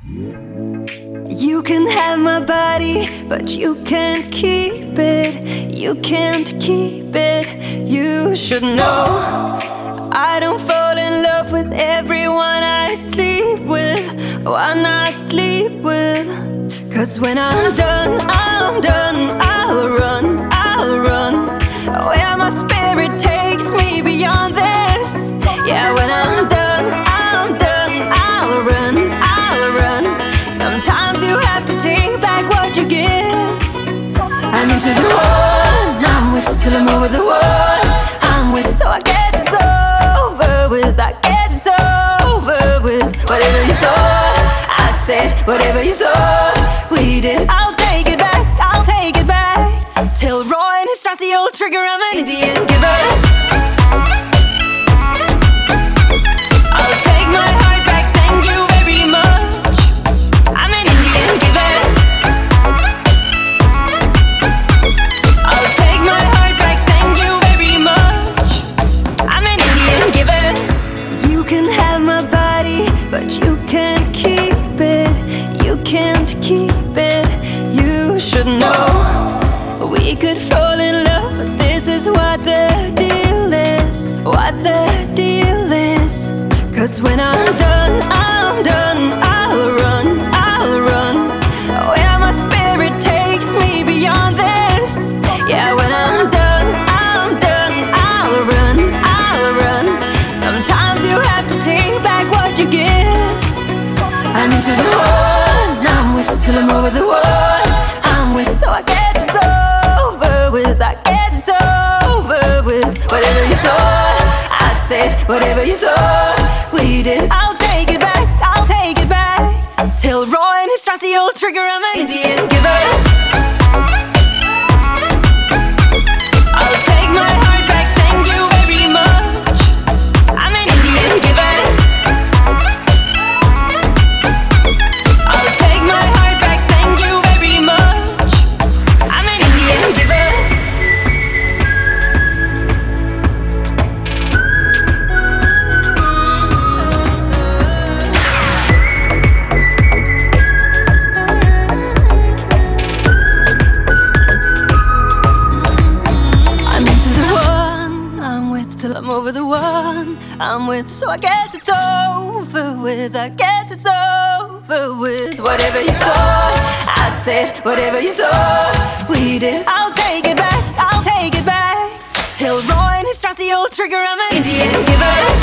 You can have my body, but you can't keep it. You can't keep it. You should know I don't fall in love with everyone I sleep with, one I sleep with. 'Cause when I'm done, I'll run, I'll run. Where my spirit takes me beyond this. Yeah, when I'm done, I'll run, I'll run. Sometimes you have to take back what you give. I'm into the one, I'm with it till I'm over the one. I'm with it, so I guess it's over with. I guess it's over with. Whatever you thought, I said whatever you thought we did. I'll take it back, I'll take it back. Till Roy and he starts the old trigger, I'm an Indian giver. I'll take my heart back, thank you very much. I'm an Indian giver. I'll take my heart back, thank you very much. I'm an Indian giver. You can have my body, but you can't keep it. You can't keep it. You should know we could fall in love, but this is what the deal is. What the deal is. 'Cause when I'm done, I'll run, I'll run. Where my spirit takes me beyond this. Yeah, when I'm done, I'll run, I'll run. Sometimes you have to take back what you give. I'm into the one, I'm with it till I'm over the one. I'm with it, so I guess it's over with. I guess it's over with. Whatever you thought, I said whatever you thought we did. I'll take it back, I'll take it back. Till Roy and he starts the old trigger, I'm an Indian giver. I'll take my heart back, thank you very much. I'm an Indian giver. I'll take my heart back, thank you very much. I'm an Indian giver. I'm into the one, I'm with till I'm over the one. I'm with, so I guess it's over with. I guess it's over with. Whatever you thought, I said whatever you thought we did. I'll take it back, I'll take it back. Till Roy and he starts the old trigger, I'm an Indian giver.